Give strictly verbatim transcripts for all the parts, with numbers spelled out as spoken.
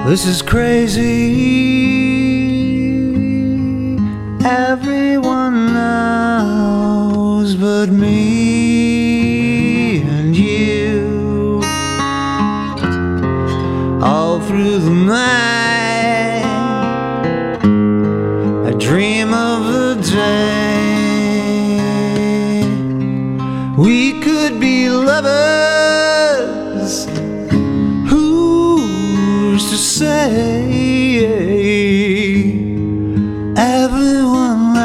This is crazy. Everyone knows but me and you. All through the night I dream of the day we could be lovers. Who's to say? Everyone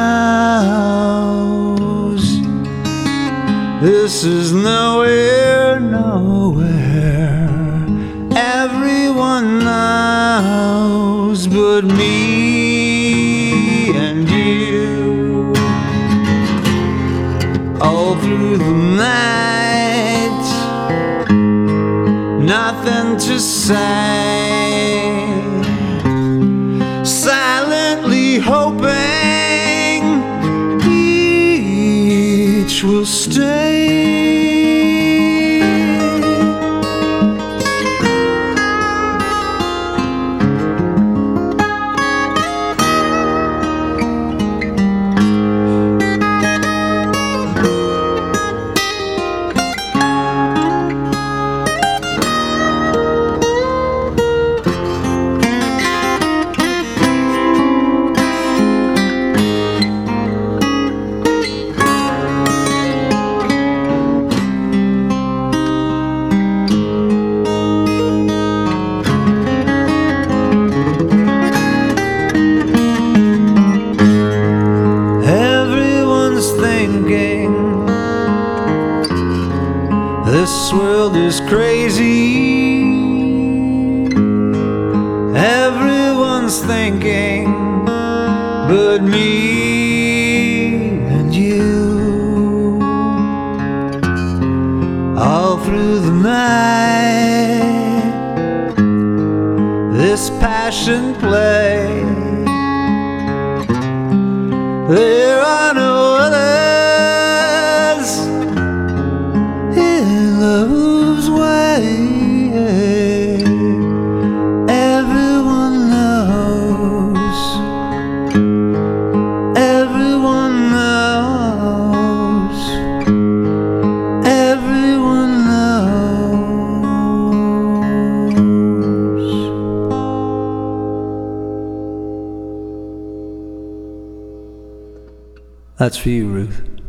knows this is nowhere, nowhere. Everyone knows but me and you. All through the night, nothing to say, silently hoping each will stay. This world is crazy. Everyone's thinking but me and you. All through the night, this passion play. There are no others in love's way. Everyone knows, everyone knows, everyone knows. That's for you, Ruth.